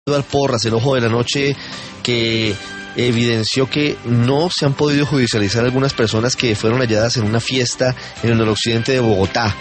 Eduardo Porras, el ojo de la noche, que evidenció que no se han podido judicializar algunas personas que fueron halladas en una fiesta en el noroccidente de Bogotá,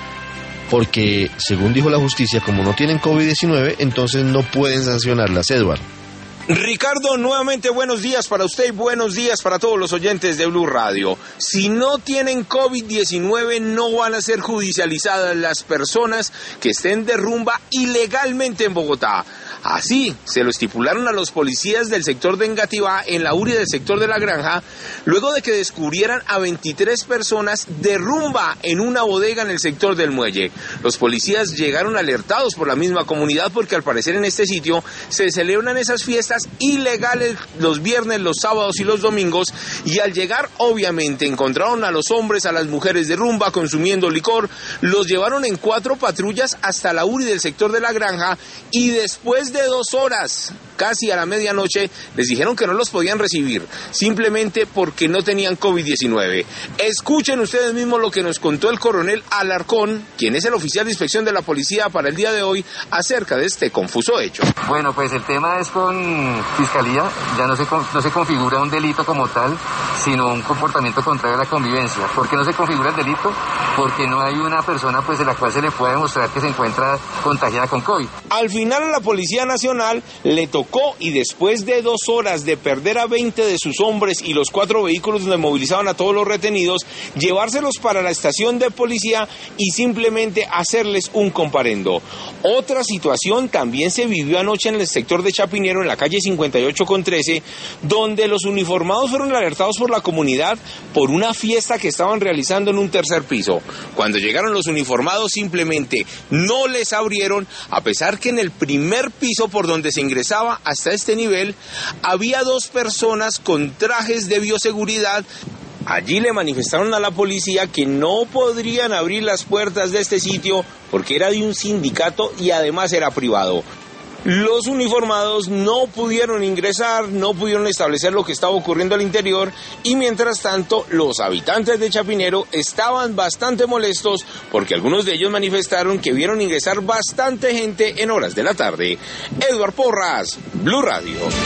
porque, según dijo la justicia, como no tienen COVID-19, entonces no pueden sancionarlas, Eduardo. Ricardo, nuevamente buenos días para usted y buenos días para todos los oyentes de Blue Radio. Si no tienen COVID-19, no van a ser judicializadas las personas que estén de rumba ilegalmente en Bogotá. Así se lo estipularon a los policías del sector de Engativá en la URI del sector de La Granja, luego de que descubrieran a 23 personas de rumba en una bodega en el sector del Muelle. Los policías llegaron alertados por la misma comunidad porque al parecer en este sitio se celebran esas fiestas ilegales los viernes, los sábados y los domingos, y al llegar obviamente encontraron a los hombres, a las mujeres de rumba consumiendo licor, los llevaron en 4 patrullas hasta la URI del sector de La Granja y después de 2 horas, casi a la medianoche, les dijeron que no los podían recibir, simplemente porque no tenían COVID-19. Escuchen ustedes mismos lo que nos contó el coronel Alarcón, quien es el oficial de inspección de la policía para el día de hoy, acerca de este confuso hecho. Bueno, pues el tema es con Fiscalía, ya no se configura un delito como tal, sino un comportamiento contrario a la convivencia. ¿Por qué no se configura el delito? Porque no hay una persona pues de la cual se le pueda demostrar que se encuentra contagiada con COVID. Al final a la Policía Nacional le tocó, y después de 2 horas de perder a 20 de sus hombres y los 4 vehículos donde movilizaban a todos los retenidos, llevárselos para la estación de policía y simplemente hacerles un comparendo. Otra situación también se vivió anoche en el sector de Chapinero, en la calle 58 con 13, donde los uniformados fueron alertados por la comunidad por una fiesta que estaban realizando en un 3er piso. Cuando llegaron los uniformados simplemente no les abrieron, a pesar que en el primer piso por donde se ingresaba hasta este nivel había 2 personas con trajes de bioseguridad. Allí le manifestaron a la policía que no podrían abrir las puertas de este sitio porque era de un sindicato y además era privado. Los uniformados no pudieron ingresar, no pudieron establecer lo que estaba ocurriendo al interior, y mientras tanto los habitantes de Chapinero estaban bastante molestos porque algunos de ellos manifestaron que vieron ingresar bastante gente en horas de la tarde. Eduardo Porras, Blue Radio.